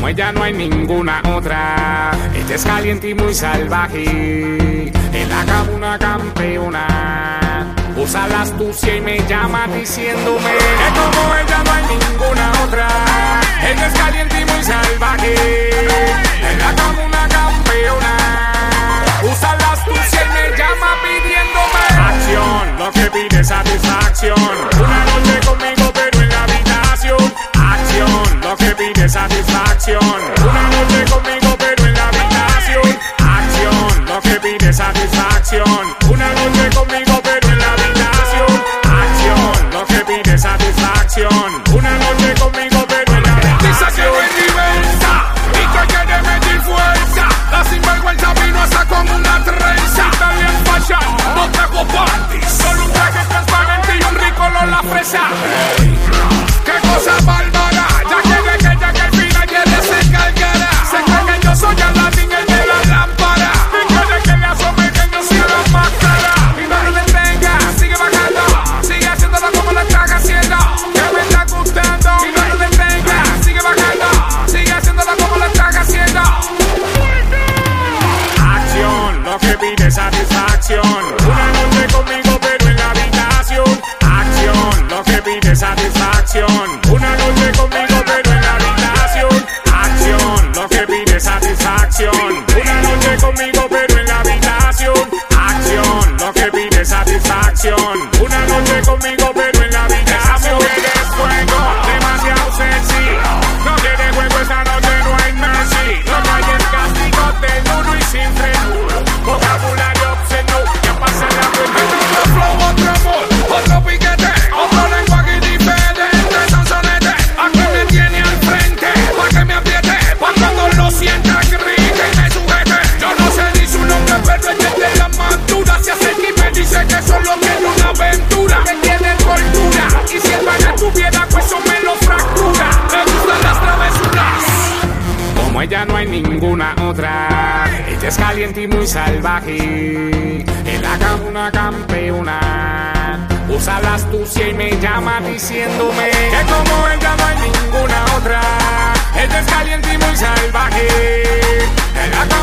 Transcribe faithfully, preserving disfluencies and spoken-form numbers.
ella no hay ninguna otra. Ella es caliente y muy salvaje, en la cama una campeona. Usa la astucia y me llama diciéndome que como ella no hay ninguna otra. Ella es caliente y muy salvaje, en la cama una campeona. Usa la astucia y me llama pidiéndome acción, lo que pide satisfacción. Una noche conmigo pero en la habitación. Acción, lo que pide satisfacción. Una noche conmigo pero en la habitación. Acción, lo que pide satisfacción. Una noche conmigo pero en la habitación. Acción, lo que pide satisfacción. Una noche conmigo pero en la habitación. Y que quiere medir fuerza. La sinvergüenza vino hasta con una trenza. Italian fashion, no trago panties. Solo un traje transparente y un rico la fresa. Qué cosa bárbara. Ya quiere que ya que el final quiere se cargará. Se cree que yo soy Aladdin el de la lámpara. Y quiere que le asome que no sea la máscara. Y no le detenga, sigue bajando. Sigue haciéndolo como lo estás haciendo. Que me está gustando. Y no le detenga, sigue bajando. Sigue haciéndolo como lo estás haciendo. Acción, lo que pide satisfacción. Una noche conmigo pero en la habitación. Acción, lo que pide satisfacción. Una noche conmigo pero en la habitación. Acción, lo que pide satisfacción. Una noche conmigo pero en la habitación. Acción, lo que pide satisfacción. Una noche conmigo pero en la habitación. Quieres fuego, demasiado sexy. No quiere juego, esta noche no hay mercy. Lo que hay es castigo de duro y sin freno. Vocabulario obsceno, que pasa la vuelta. Otro flow, otro amor, otro piquete, otro lenguaje diferente. Sonsonete, aquí me tiene al frente, pa' que me apriete, pa' cuando lo sienta grite y me sujete. Yo no sé ni su nombre, pero ella es de la madura. Se acerca y me dice que solo quiere una aventura. Que tiene cultura, y si el baile tuviera hueso me lo fractura. Me gustan las travesuras. Como ella no hay ninguna otra. Ella es caliente y muy salvaje, en la cama una campeona. Usa la astucia y me llama diciéndome que como ella no hay ninguna otra. Ella es caliente y muy salvaje, en la cama